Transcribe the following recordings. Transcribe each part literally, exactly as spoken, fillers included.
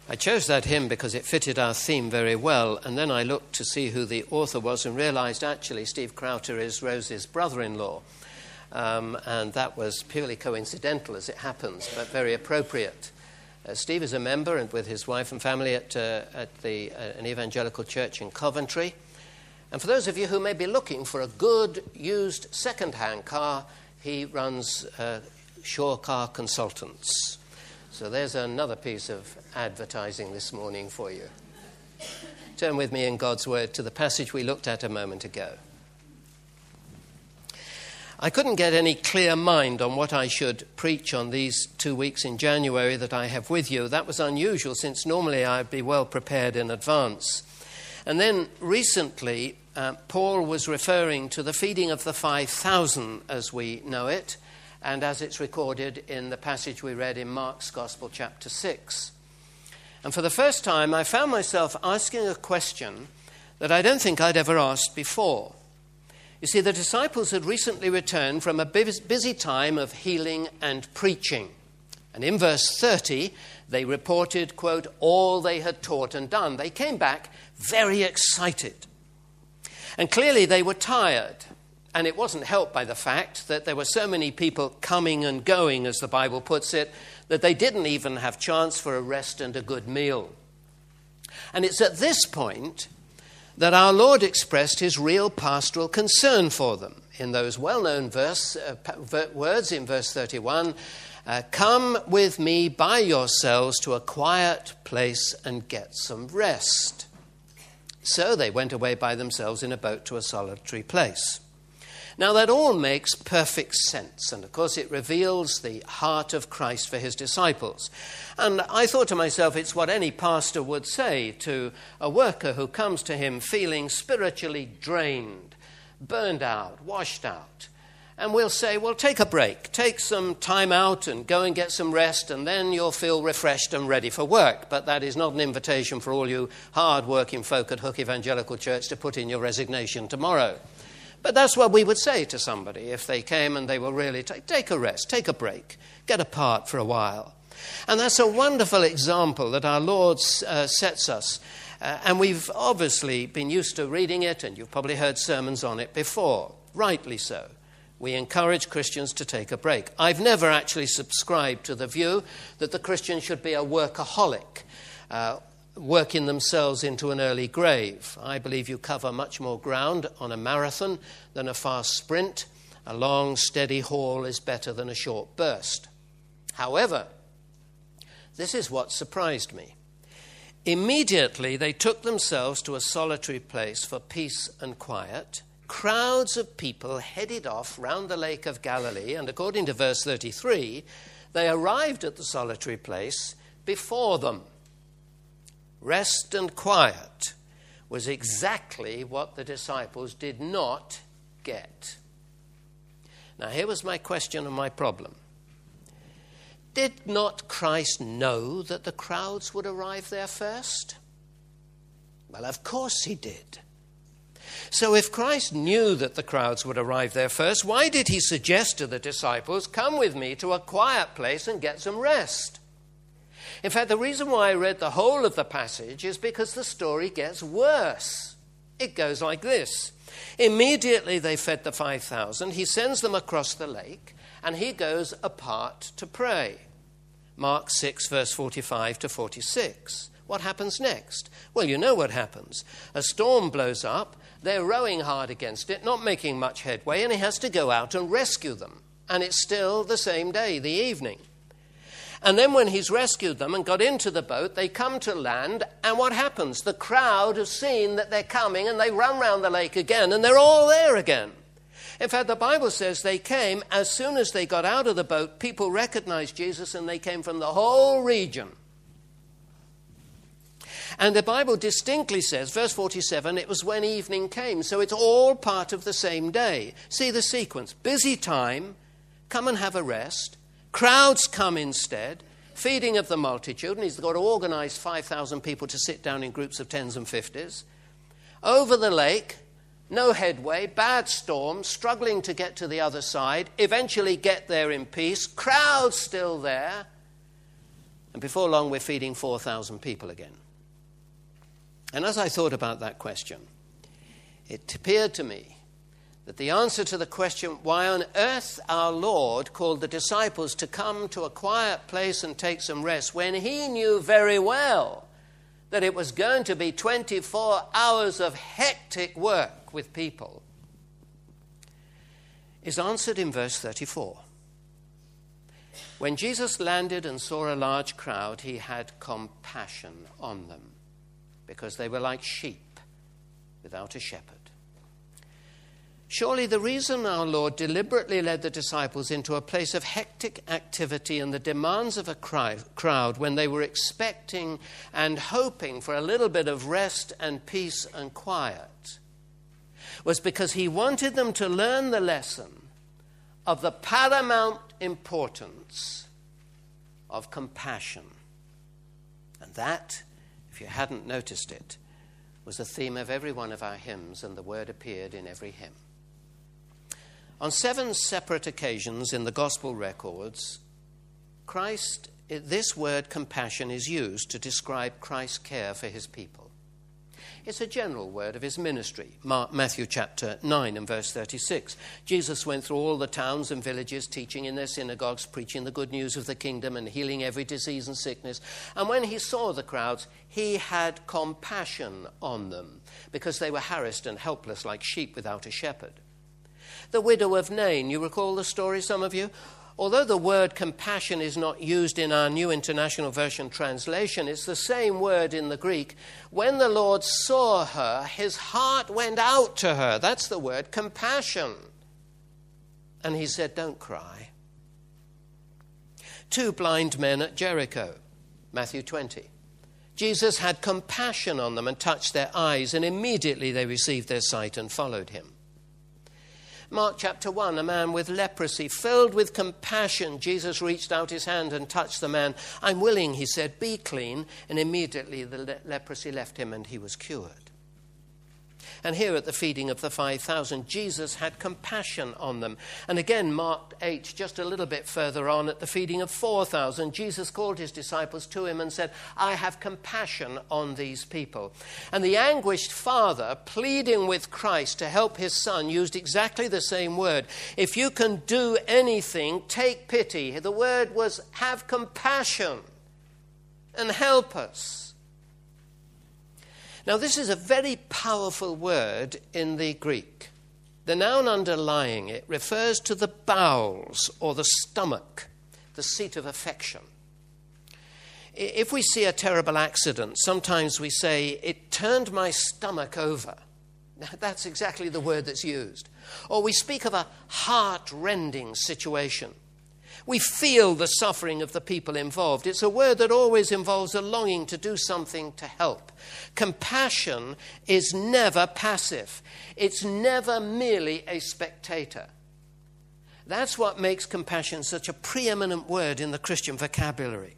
I chose that hymn because it fitted our theme very well, and then I looked to see who the author was and realized actually Steve Crowther is Rose's brother-in-law. Um, and that was purely coincidental as it happens, but very appropriate. Uh, Steve is a member and with his wife and family at, uh, at the, uh, an evangelical church in Coventry. And for those of you who may be looking for a good used second-hand car, he runs uh, Shore Car Consultants. So there's another piece of advertising this morning for you. Turn with me in God's Word to the passage we looked at a moment ago. I couldn't get any clear mind on what I should preach on these two weeks in January that I have with you. That was unusual, since normally I'd be well prepared in advance. And then recently, uh, Paul was referring to the feeding of the five thousand as we know it, and as it's recorded in the passage we read in Mark's Gospel, chapter six. And for the first time, I found myself asking a question that I don't think I'd ever asked before. You see, the disciples had recently returned from a busy time of healing and preaching. And in verse thirty, they reported, quote, all they had taught and done. They came back very excited. And clearly they were tired. And it wasn't helped by the fact that there were so many people coming and going, as the Bible puts it, that they didn't even have chance for a rest and a good meal. And it's at this point that our Lord expressed his real pastoral concern for them. In those well-known verse, uh, words in verse thirty-one, uh, come with me by yourselves to a quiet place and get some rest. So they went away by themselves in a boat to a solitary place. Now that all makes perfect sense, and of course it reveals the heart of Christ for his disciples. And I thought to myself, it's what any pastor would say to a worker who comes to him feeling spiritually drained, burned out, washed out. And we'll say, well, take a break, take some time out and go and get some rest, and then you'll feel refreshed and ready for work. But that is not an invitation for all you hard-working folk at Hook Evangelical Church to put in your resignation tomorrow. But that's what we would say to somebody if they came and they were really, take, take a rest, take a break, get apart for a while. And that's a wonderful example that our Lord uh, sets us. Uh, and we've obviously been used to reading it, and you've probably heard sermons on it before, rightly so. We encourage Christians to take a break. I've never actually subscribed to the view that the Christian should be a workaholic, uh, working themselves into an early grave. I believe you cover much more ground on a marathon than a fast sprint. A long, steady haul is better than a short burst. However, this is what surprised me. Immediately, they took themselves to a solitary place for peace and quiet. Crowds of people headed off round the Lake of Galilee, and according to verse thirty-three, they arrived at the solitary place before them. Rest and quiet was exactly what the disciples did not get. Now, here was my question and my problem. Did not Christ know that the crowds would arrive there first? Well, of course he did. So if Christ knew that the crowds would arrive there first, why did he suggest to the disciples, come with me to a quiet place and get some rest? In fact, the reason why I read the whole of the passage is because the story gets worse. It goes like this. Immediately they fed the five thousand. He sends them across the lake, and he goes apart to pray. Mark six, verse forty-five to forty-six. What happens next? Well, you know what happens. A storm blows up. They're rowing hard against it, not making much headway, and he has to go out and rescue them. And it's still the same day, the evening. And then when he's rescued them and got into the boat, they come to land, and what happens? The crowd have seen that they're coming, and they run round the lake again, and they're all there again. In fact, the Bible says they came, as soon as they got out of the boat, people recognized Jesus, and they came from the whole region. And the Bible distinctly says, verse forty-seven, it was when evening came, so it's all part of the same day. See the sequence. Busy time, come and have a rest. Crowds come instead, feeding of the multitude, and he's got to organize five thousand people to sit down in groups of tens and fifties. Over the lake, no headway, bad storm, struggling to get to the other side, eventually get there in peace, crowds still there. And before long, we're feeding four thousand people again. And as I thought about that question, it appeared to me that the answer to the question why on earth our Lord called the disciples to come to a quiet place and take some rest when he knew very well that it was going to be twenty-four hours of hectic work with people, is answered in verse thirty-four. When Jesus landed and saw a large crowd, he had compassion on them, because they were like sheep without a shepherd. Surely the reason our Lord deliberately led the disciples into a place of hectic activity and the demands of a crowd when they were expecting and hoping for a little bit of rest and peace and quiet was because he wanted them to learn the lesson of the paramount importance of compassion. And that, if you hadn't noticed it, was the theme of every one of our hymns, and the word appeared in every hymn. On seven separate occasions in the gospel records, Christ, this word compassion is used to describe Christ's care for his people. It's a general word of his ministry. Mark, Matthew chapter nine and verse thirty-six. Jesus went through all the towns and villages, teaching in their synagogues, preaching the good news of the kingdom and healing every disease and sickness. And when he saw the crowds, he had compassion on them because they were harassed and helpless like sheep without a shepherd. The widow of Nain, you recall the story, some of you? Although the word compassion is not used in our New International Version translation, it's the same word in the Greek. When the Lord saw her, his heart went out to her. That's the word, compassion. And he said, don't cry. Two blind men at Jericho, Matthew twenty. Jesus had compassion on them and touched their eyes, and immediately they received their sight and followed him. Mark chapter one, a man with leprosy, filled with compassion, Jesus reached out his hand and touched the man. I'm willing, he said, be clean. And immediately the le- leprosy left him and he was cured. And here at the feeding of the five thousand, Jesus had compassion on them. And again, Mark eight, just a little bit further on, at the feeding of four thousand, Jesus called his disciples to him and said, I have compassion on these people. And the anguished father, pleading with Christ to help his son, used exactly the same word. If you can do anything, take pity. The word was have compassion and help us. Now, this is a very powerful word in the Greek. The noun underlying it refers to the bowels or the stomach, the seat of affection. If we see a terrible accident, sometimes we say, it turned my stomach over. That's exactly the word that's used. Or we speak of a heart-rending situation. We feel the suffering of the people involved. It's a word that always involves a longing to do something to help. Compassion is never passive. It's never merely a spectator. That's what makes compassion such a preeminent word in the Christian vocabulary.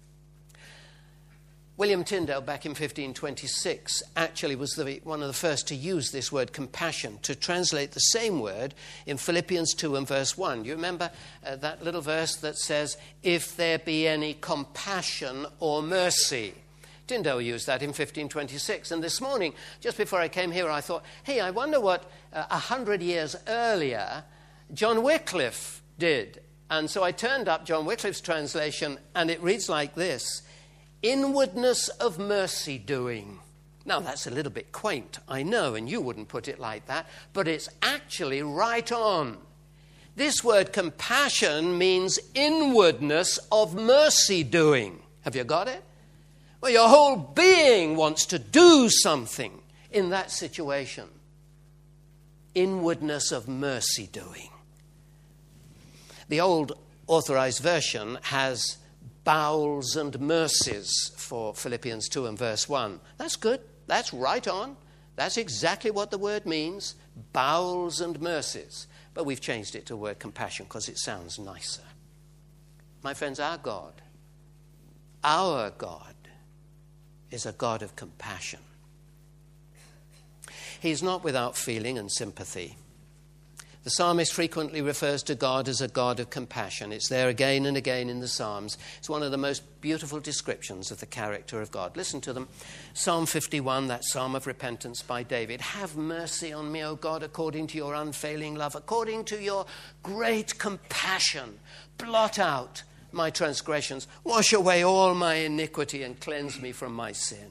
William Tyndale, back in fifteen twenty-six, actually was the, one of the first to use this word compassion to translate the same word in Philippians two and verse one. Do you remember uh, that little verse that says, if there be any compassion or mercy? Tyndale used that in fifteen twenty-six. And this morning, just before I came here, I thought, hey, I wonder what a uh, hundred years earlier John Wycliffe did. And so I turned up John Wycliffe's translation, and it reads like this: inwardness of mercy doing. Now, that's a little bit quaint, I know, and you wouldn't put it like that, but it's actually right on. This word compassion means inwardness of mercy doing. Have you got it? Well, your whole being wants to do something in that situation. Inwardness of mercy doing. The old Authorized Version has bowels and mercies for Philippians two and verse one. That's good. That's right on. That's exactly what the word means, bowels and mercies. But we've changed it to the word compassion because it sounds nicer. My friends, our God, our God is a God of compassion. He's not without feeling and sympathy. The psalmist frequently refers to God as a God of compassion. It's there again and again in the Psalms. It's one of the most beautiful descriptions of the character of God. Listen to them. Psalm fifty-one, that psalm of repentance by David. Have mercy on me, O God, according to your unfailing love, according to your great compassion. Blot out my transgressions. Wash away all my iniquity and cleanse me from my sin.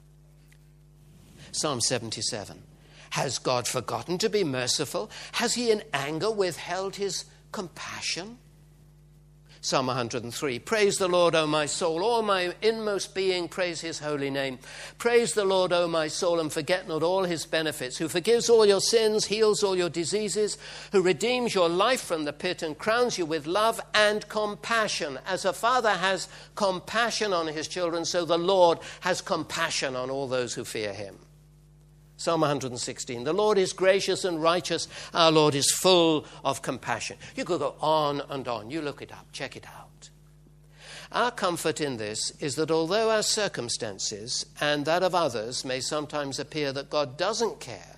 Psalm seventy-seven. Has God forgotten to be merciful? Has he in anger withheld his compassion? Psalm one hundred three. Praise the Lord, O my soul. All my inmost being, praise his holy name. Praise the Lord, O my soul, and forget not all his benefits, who forgives all your sins, heals all your diseases, who redeems your life from the pit and crowns you with love and compassion. As a father has compassion on his children, so the Lord has compassion on all those who fear him. Psalm one hundred sixteen, the Lord is gracious and righteous. Our Lord is full of compassion. You could go on and on. You look it up. Check it out. Our comfort in this is that although our circumstances and that of others may sometimes appear that God doesn't care,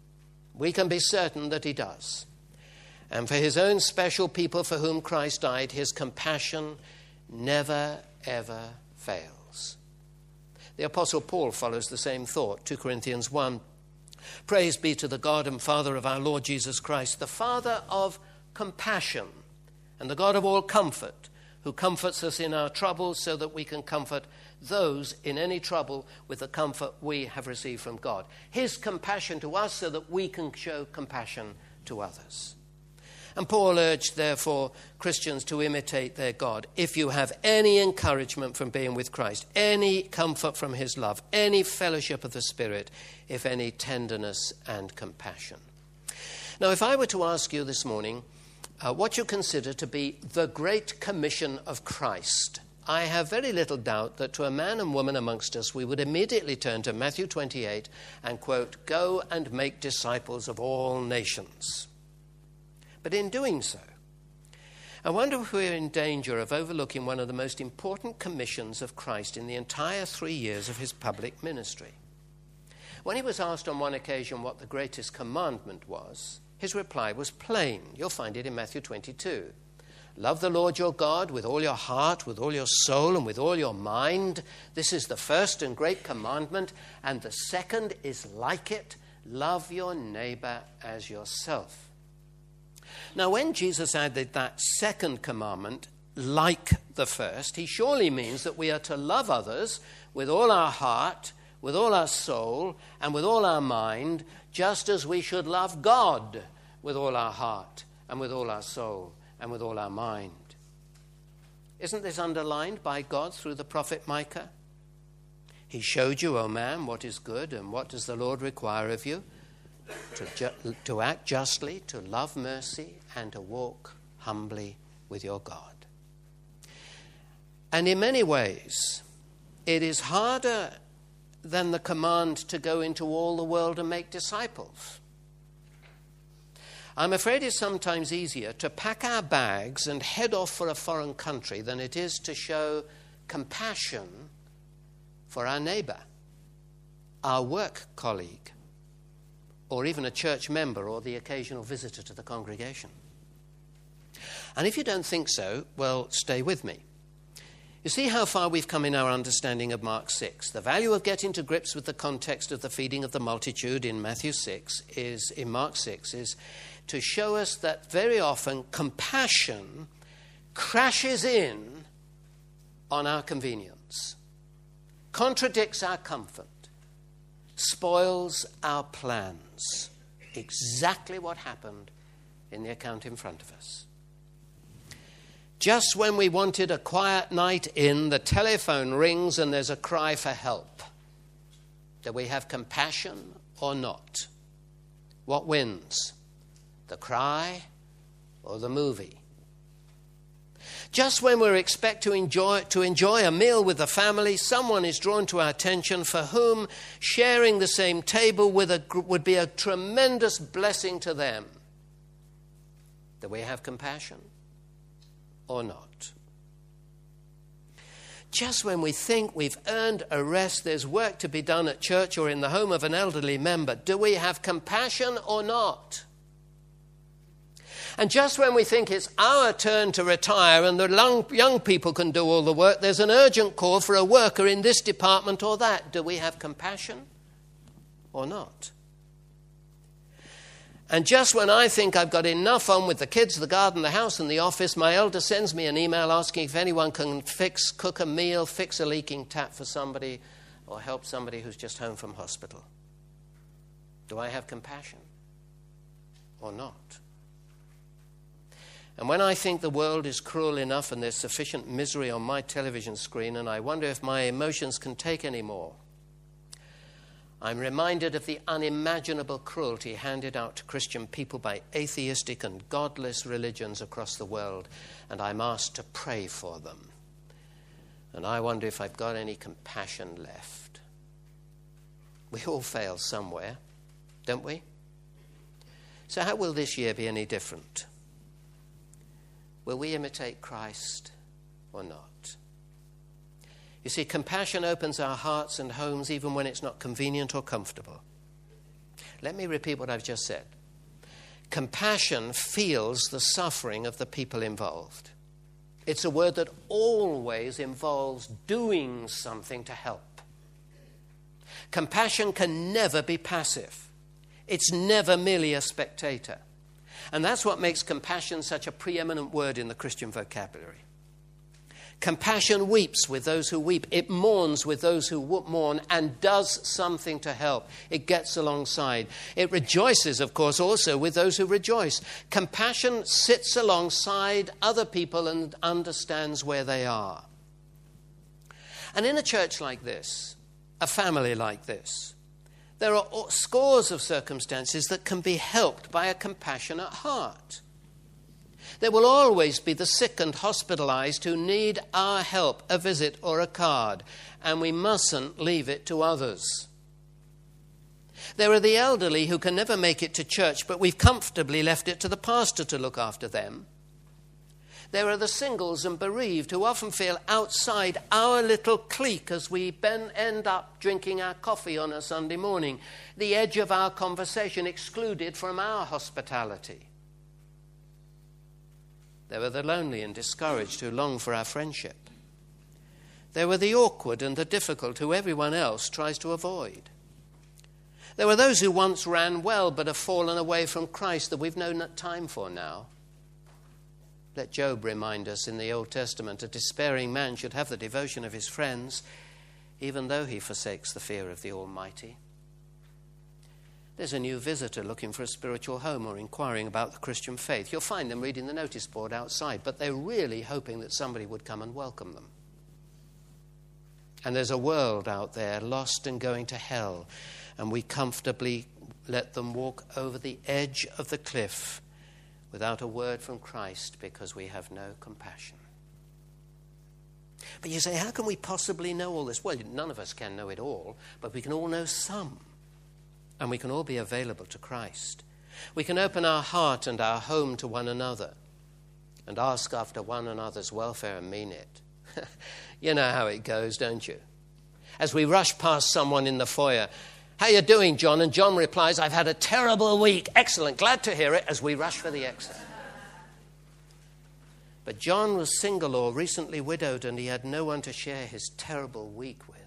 we can be certain that he does. And for his own special people for whom Christ died, his compassion never, ever fails. The Apostle Paul follows the same thought, two Corinthians one. Praise be to the God and Father of our Lord Jesus Christ, the Father of compassion and the God of all comfort, who comforts us in our troubles so that we can comfort those in any trouble with the comfort we have received from God. His compassion to us so that we can show compassion to others. And Paul urged, therefore, Christians to imitate their God. If you have any encouragement from being with Christ, any comfort from his love, any fellowship of the Spirit, if any tenderness and compassion. Now, if I were to ask you this morning uh, what you consider to be the Great Commission of Christ, I have very little doubt that to a man and woman amongst us, we would immediately turn to Matthew twenty-eight and quote, "Go and make disciples of all nations." But in doing so, I wonder if we're in danger of overlooking one of the most important commissions of Christ in the entire three years of his public ministry. When he was asked on one occasion what the greatest commandment was, his reply was plain. You'll find it in Matthew twenty-two. Love the Lord your God with all your heart, with all your soul, and with all your mind. This is the first and great commandment, and the second is like it. Love your neighbor as yourself. Now, when Jesus added that second commandment, like the first, he surely means that we are to love others with all our heart, with all our soul, and with all our mind, just as we should love God with all our heart, and with all our soul, and with all our mind. Isn't this underlined by God through the prophet Micah? He showed you, O man, what is good, and what does the Lord require of you? To, ju- to act justly, to love mercy, and to walk humbly with your God. And in many ways, it is harder than the command to go into all the world and make disciples. I'm afraid it's sometimes easier to pack our bags and head off for a foreign country than it is to show compassion for our neighbor, our work colleague, or even a church member or the occasional visitor to the congregation. And if you don't think so, well, stay with me. You see how far we've come in our understanding of Mark six. The value of getting to grips with the context of the feeding of the multitude in Matthew six is, in Mark six, is to show us that very often compassion crashes in on our convenience, contradicts our comfort, spoils our plans. Exactly what happened in the account in front of us. Just when we wanted a quiet night in, the telephone rings and there's a cry for help. Do we have compassion or not? What wins? The cry or the movie? Just when we expect to enjoy, to enjoy a meal with the family, someone is drawn to our attention for whom sharing the same table with a, would be a tremendous blessing to them. Do we have compassion or not? Just when we think we've earned a rest, there's work to be done at church or in the home of an elderly member, do we have compassion or not? And just when we think it's our turn to retire and the young, young people can do all the work, there's an urgent call for a worker in this department or that. Do we have compassion or not? And just when I think I've got enough on with the kids, the garden, the house and the office, my elder sends me an email asking if anyone can fix, cook a meal, fix a leaking tap for somebody, or help somebody who's just home from hospital. Do I have compassion or not? And when I think the world is cruel enough and there's sufficient misery on my television screen and I wonder if my emotions can take any more, I'm reminded of the unimaginable cruelty handed out to Christian people by atheistic and godless religions across the world, and I'm asked to pray for them. And I wonder if I've got any compassion left. We all fail somewhere, don't we? So how will this year be any different? Will we imitate Christ or not? You see, compassion opens our hearts and homes even when it's not convenient or comfortable. Let me repeat what I've just said. Compassion feels the suffering of the people involved. It's a word that always involves doing something to help. Compassion can never be passive. It's never merely a spectator. And that's what makes compassion such a preeminent word in the Christian vocabulary. Compassion weeps with those who weep. It mourns with those who mourn and does something to help. It gets alongside. It rejoices, of course, also with those who rejoice. Compassion sits alongside other people and understands where they are. And in a church like this, a family like this, there are scores of circumstances that can be helped by a compassionate heart. There will always be the sick and hospitalized who need our help, a visit or a card, and we mustn't leave it to others. There are the elderly who can never make it to church, but we've comfortably left it to the pastor to look after them. There are the singles and bereaved who often feel outside our little clique as we ben- end up drinking our coffee on a Sunday morning, the edge of our conversation excluded from our hospitality. There were the lonely and discouraged who long for our friendship. There were the awkward and the difficult who everyone else tries to avoid. There were those who once ran well but have fallen away from Christ that we've no time for now. Let Job remind us in the Old Testament, a despairing man should have the devotion of his friends, even though he forsakes the fear of the Almighty. There's a new visitor looking for a spiritual home or inquiring about the Christian faith. You'll find them reading the notice board outside, but they're really hoping that somebody would come and welcome them. And there's a world out there lost and going to hell, and we comfortably let them walk over the edge of the cliff without a word from Christ because we have no compassion. But you say, how can we possibly know all this? Well, none of us can know it all, but we can all know some. And we can all be available to Christ. We can open our heart and our home to one another and ask after one another's welfare and mean it. You know how it goes, don't you? As we rush past someone in the foyer, how you doing, John? And John replies, I've had a terrible week. Excellent, glad to hear it, as we rush for the exit. But John was single or recently widowed, and he had no one to share his terrible week with.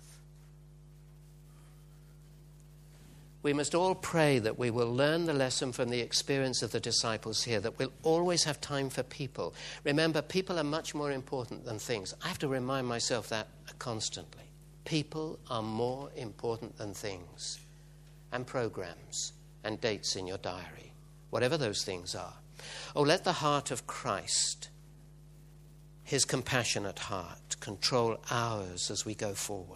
We must all pray that we will learn the lesson from the experience of the disciples here, that we'll always have time for people. Remember, people are much more important than things. I have to remind myself that constantly. People are more important than things and programs and dates in your diary, whatever those things are. Oh, let the heart of Christ, his compassionate heart, control ours as we go forward.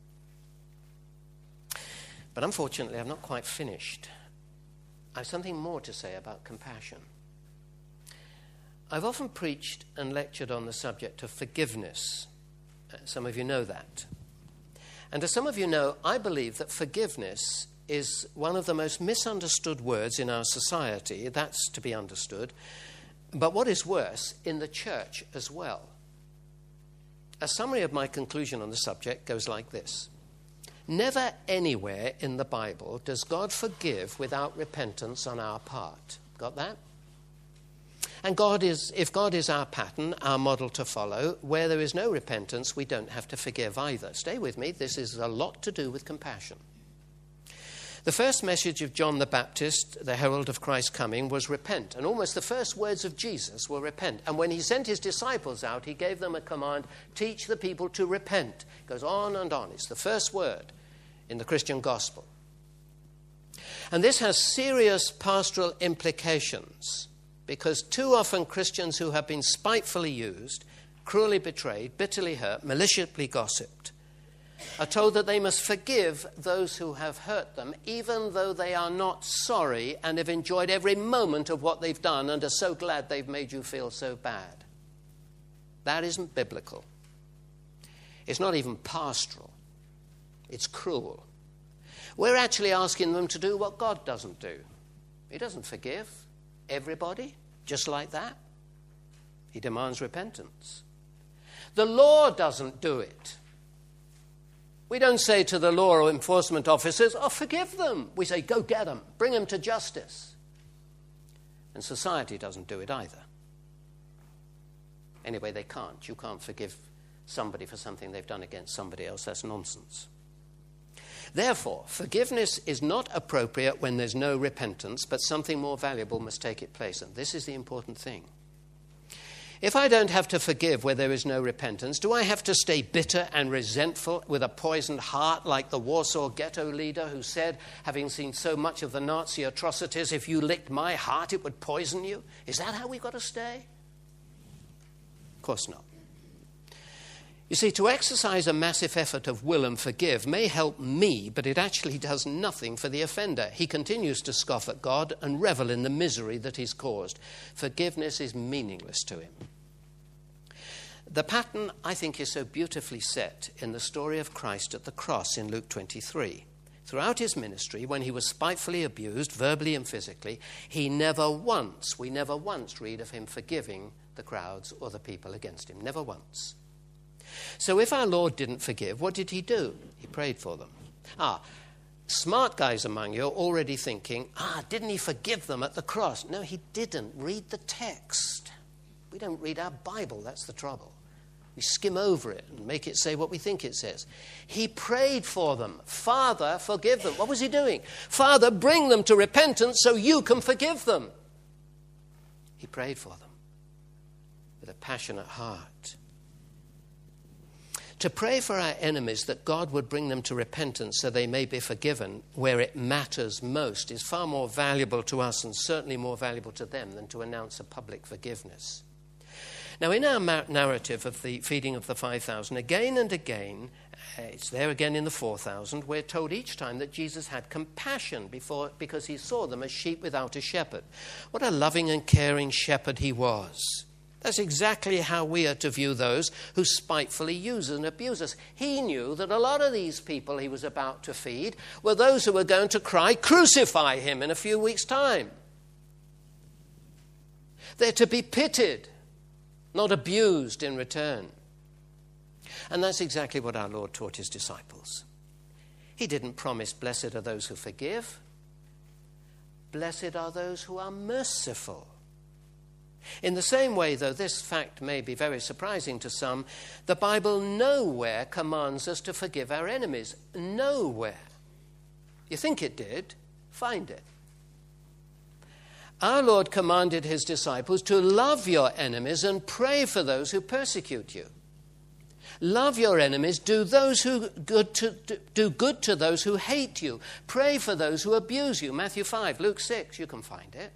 But unfortunately, I'm not quite finished. I have something more to say about compassion. I've often preached and lectured on the subject of forgiveness. Some of you know that. And as some of you know, I believe that forgiveness is one of the most misunderstood words in our society. That's to be understood. But what is worse, in the church as well. A summary of my conclusion on the subject goes like this. Never anywhere in the Bible does God forgive without repentance on our part. Got that? And God is, if God is our pattern, our model to follow, where there is no repentance, we don't have to forgive either. Stay with me. This is a lot to do with compassion. The first message of John the Baptist, the herald of Christ's coming, was repent. And almost the first words of Jesus were repent. And when he sent his disciples out, he gave them a command, teach the people to repent. It goes on and on. It's the first word in the Christian gospel. And this has serious pastoral implications, because too often Christians who have been spitefully used, cruelly betrayed, bitterly hurt, maliciously gossiped, are told that they must forgive those who have hurt them, even though they are not sorry and have enjoyed every moment of what they've done and are so glad they've made you feel so bad. That isn't biblical. It's not even pastoral. It's cruel. We're actually asking them to do what God doesn't do. He doesn't forgive everybody just like that. He demands repentance. The law doesn't do it. We don't say to the law enforcement officers, oh, forgive them. We say, go get them. Bring them to justice. And society doesn't do it either. Anyway, they can't. You can't forgive somebody for something they've done against somebody else. That's nonsense. Therefore, forgiveness is not appropriate when there's no repentance, but something more valuable must take its place. And this is the important thing. If I don't have to forgive where there is no repentance, do I have to stay bitter and resentful with a poisoned heart like the Warsaw Ghetto leader who said, having seen so much of the Nazi atrocities, if you licked my heart, it would poison you? Is that how we've got to stay? Of course not. You see, to exercise a massive effort of will and forgive may help me, but it actually does nothing for the offender. He continues to scoff at God and revel in the misery that he's caused. Forgiveness is meaningless to him. The pattern, I think, is so beautifully set in the story of Christ at the cross in Luke twenty-three. Throughout his ministry, when he was spitefully abused, verbally and physically, he never once, we never once read of him forgiving the crowds or the people against him. Never once. So if our Lord didn't forgive, what did he do? He prayed for them. Ah, smart guys among you are already thinking, ah, didn't he forgive them at the cross? No, he didn't. Read the text. We don't read our Bible, that's the trouble. We skim over it and make it say what we think it says. He prayed for them. Father, forgive them. What was he doing? Father, bring them to repentance so you can forgive them. He prayed for them with a passionate heart. To pray for our enemies that God would bring them to repentance so they may be forgiven where it matters most is far more valuable to us and certainly more valuable to them than to announce a public forgiveness. Now, in our narrative of the feeding of the five thousand, again and again, uh, it's there again in the four thousand, we're told each time that Jesus had compassion before, because he saw them as sheep without a shepherd. What a loving and caring shepherd he was. That's exactly how we are to view those who spitefully use and abuse us. He knew that a lot of these people he was about to feed were those who were going to cry, crucify him in a few weeks' time. They're to be pitied, not abused in return. And that's exactly what our Lord taught his disciples. He didn't promise, blessed are those who forgive. Blessed are those who are merciful. In the same way, though this fact may be very surprising to some, the Bible nowhere commands us to forgive our enemies. Nowhere. You think it did? Find it. Our Lord commanded his disciples to love your enemies and pray for those who persecute you. Love your enemies, do those who good to, do good to those who hate you. Pray for those who abuse you. Matthew five, Luke six, you can find it.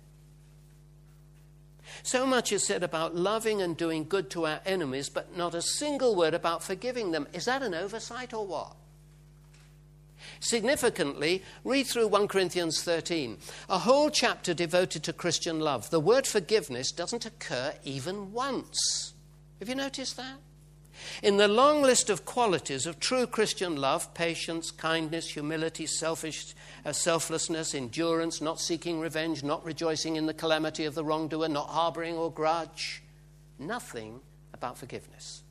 So much is said about loving and doing good to our enemies, but not a single word about forgiving them. Is that an oversight or what? Significantly, read through First Corinthians thirteen, a whole chapter devoted to Christian love. The word forgiveness doesn't occur even once. Have you noticed that? In the long list of qualities of true Christian love, patience, kindness, humility, selfish, uh, selflessness, endurance, not seeking revenge, not rejoicing in the calamity of the wrongdoer, not harboring or grudge, nothing about forgiveness.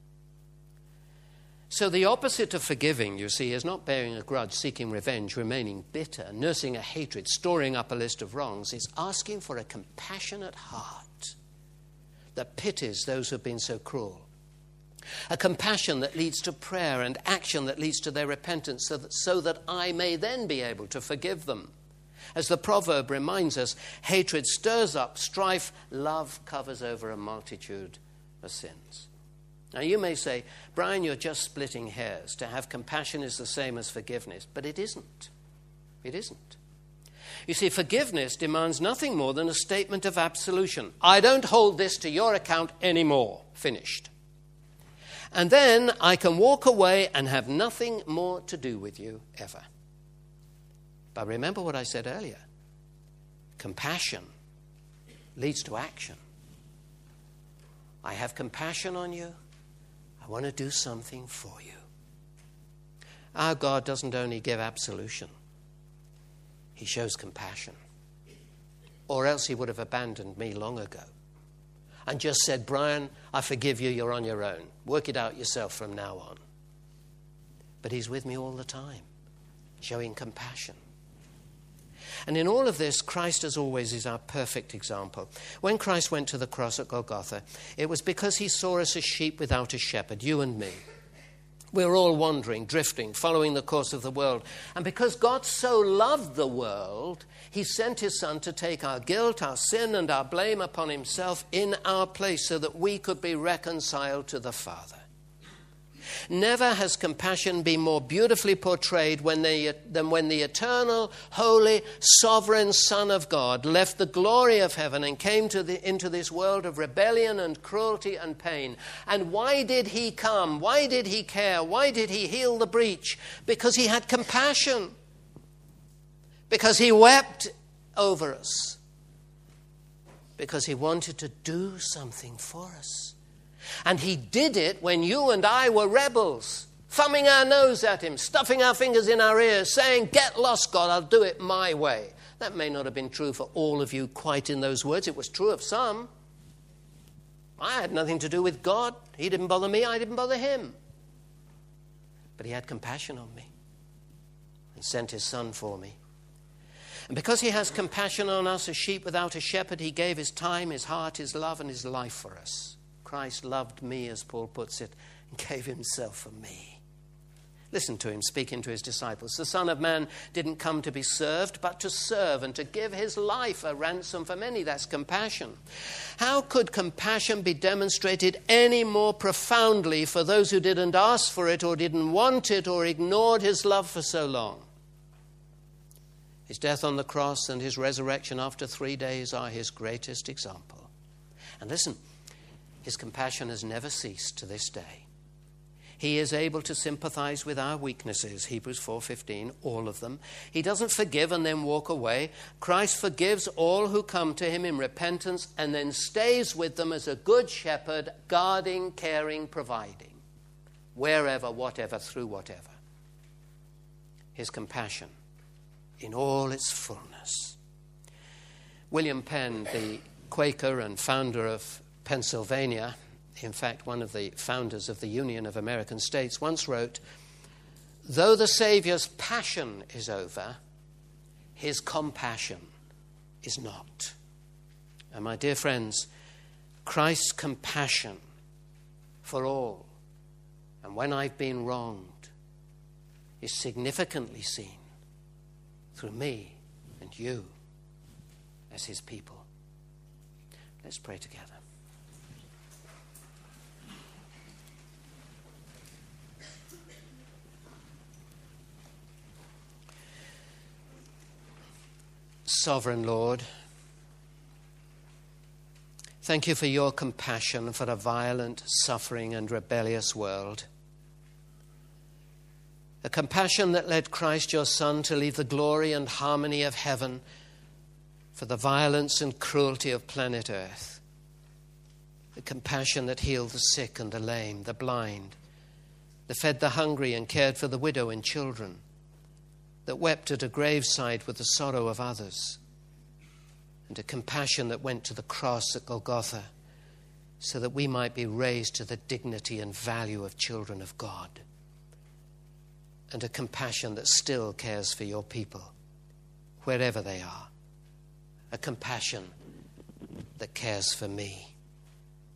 So the opposite of forgiving, you see, is not bearing a grudge, seeking revenge, remaining bitter, nursing a hatred, storing up a list of wrongs. It's asking for a compassionate heart that pities those who have been so cruel. A compassion that leads to prayer and action that leads to their repentance, so that, so that I may then be able to forgive them. As the proverb reminds us, hatred stirs up strife, love covers over a multitude of sins. Now you may say, Brian, you're just splitting hairs. To have compassion is the same as forgiveness. But it isn't. It isn't. You see, forgiveness demands nothing more than a statement of absolution. I don't hold this to your account anymore. Finished. And then I can walk away and have nothing more to do with you ever. But remember what I said earlier. Compassion leads to action. I have compassion on you. I want to do something for you. Our God doesn't only give absolution. He shows compassion. Or else he would have abandoned me long ago and just said, Brian, I forgive you, you're on your own. Work it out yourself from now on. But he's with me all the time, showing compassion. And in all of this, Christ, as always, is our perfect example. When Christ went to the cross at Golgotha, it was because he saw us as sheep without a shepherd, you and me. We were all wandering, drifting, following the course of the world. And because God so loved the world, he sent his Son to take our guilt, our sin, and our blame upon himself in our place so that we could be reconciled to the Father. Never has compassion been more beautifully portrayed when they, than when the eternal, holy, sovereign Son of God left the glory of heaven and came to the, into this world of rebellion and cruelty and pain. And why did he come? Why did he care? Why did he heal the breach? Because he had compassion. Because he wept over us. Because he wanted to do something for us. And he did it when you and I were rebels, thumbing our nose at him, stuffing our fingers in our ears, saying, get lost, God, I'll do it my way. That may not have been true for all of you quite in those words. It was true of some. I had nothing to do with God. He didn't bother me. I didn't bother him. But he had compassion on me and sent his Son for me. And because he has compassion on us as sheep without a shepherd, he gave his time, his heart, his love, and his life for us. Christ loved me, as Paul puts it, and gave himself for me. Listen to him speaking to his disciples. The Son of Man didn't come to be served, but to serve and to give his life a ransom for many. That's compassion. How could compassion be demonstrated any more profoundly for those who didn't ask for it or didn't want it or ignored his love for so long? His death on the cross and his resurrection after three days are his greatest example. And listen, his compassion has never ceased to this day. He is able to sympathize with our weaknesses, Hebrews four fifteen, all of them. He doesn't forgive and then walk away. Christ forgives all who come to him in repentance and then stays with them as a good shepherd, guarding, caring, providing, wherever, whatever, through whatever. His compassion in all its fullness. William Penn, the Quaker and founder of Pennsylvania, in fact, one of the founders of the Union of American States, once wrote, though the Savior's passion is over, his compassion is not. And my dear friends, Christ's compassion for all, and when I've been wronged, is significantly seen through me and you as his people. Let's pray together. Sovereign Lord, thank you for your compassion for a violent, suffering, and rebellious world. A compassion that led Christ, your Son, to leave the glory and harmony of heaven for the violence and cruelty of planet Earth. The compassion that healed the sick and the lame, the blind, that fed the hungry and cared for the widow and children, that wept at a graveside with the sorrow of others, and a compassion that went to the cross at Golgotha so that we might be raised to the dignity and value of children of God, and a compassion that still cares for your people, wherever they are, a compassion that cares for me.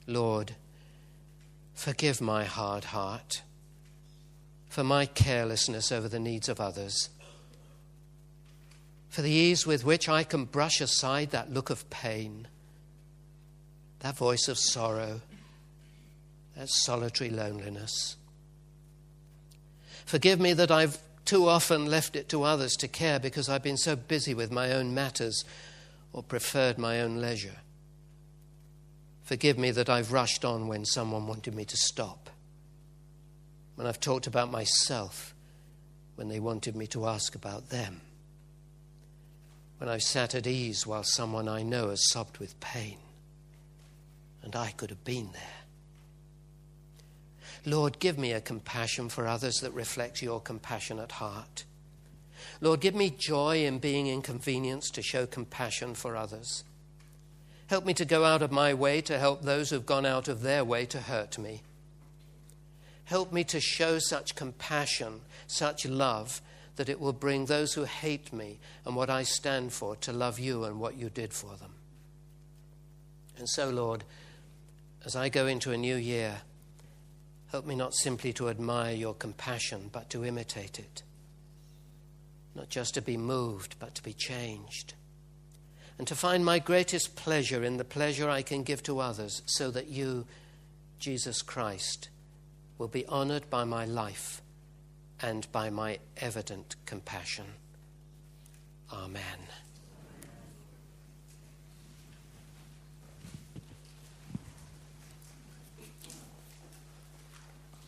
Lord, forgive my hard heart for my carelessness over the needs of others, for the ease with which I can brush aside that look of pain, that voice of sorrow, that solitary loneliness. Forgive me that I've too often left it to others to care because I've been so busy with my own matters or preferred my own leisure. Forgive me that I've rushed on when someone wanted me to stop, when I've talked about myself when they wanted me to ask about them, when I've sat at ease while someone I know has sobbed with pain, and I could have been there. Lord, give me a compassion for others that reflects your compassionate heart. Lord, give me joy in being inconvenienced to show compassion for others. Help me to go out of my way to help those who've gone out of their way to hurt me. Help me to show such compassion, such love, that it will bring those who hate me and what I stand for to love you and what you did for them. And so, Lord, as I go into a new year, help me not simply to admire your compassion, but to imitate it. Not just to be moved, but to be changed. And to find my greatest pleasure in the pleasure I can give to others, so that you, Jesus Christ, will be honored by my life and by my evident compassion. Amen.